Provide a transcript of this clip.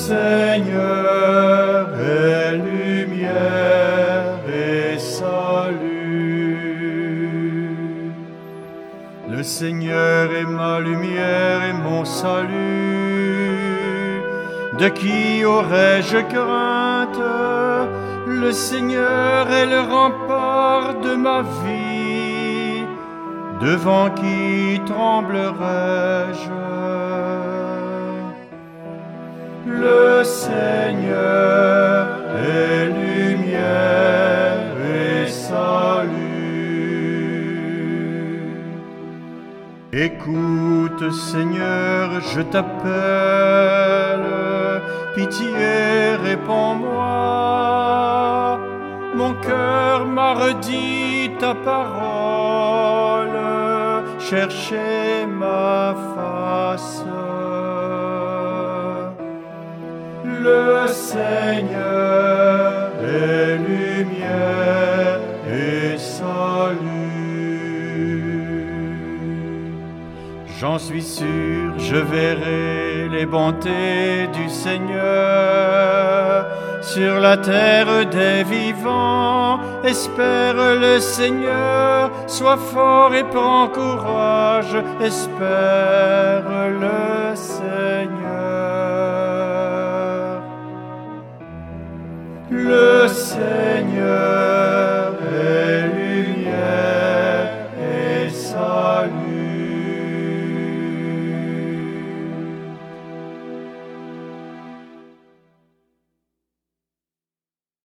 Seigneur est lumière et salut. Le Seigneur est ma lumière et mon salut. De qui aurais-je crainte? Le Seigneur est le rempart de ma vie. Devant qui tremblerais-je? Le Seigneur est lumière et salut. Écoute, Seigneur, je t'appelle, pitié, réponds-moi. Mon cœur m'a redit ta parole, cherchez ma face. Le Seigneur est lumière et salut. J'en suis sûr, je verrai les bontés du Seigneur sur la terre des vivants. Espère le Seigneur, sois fort et prends courage. Espère le Seigneur. Le Seigneur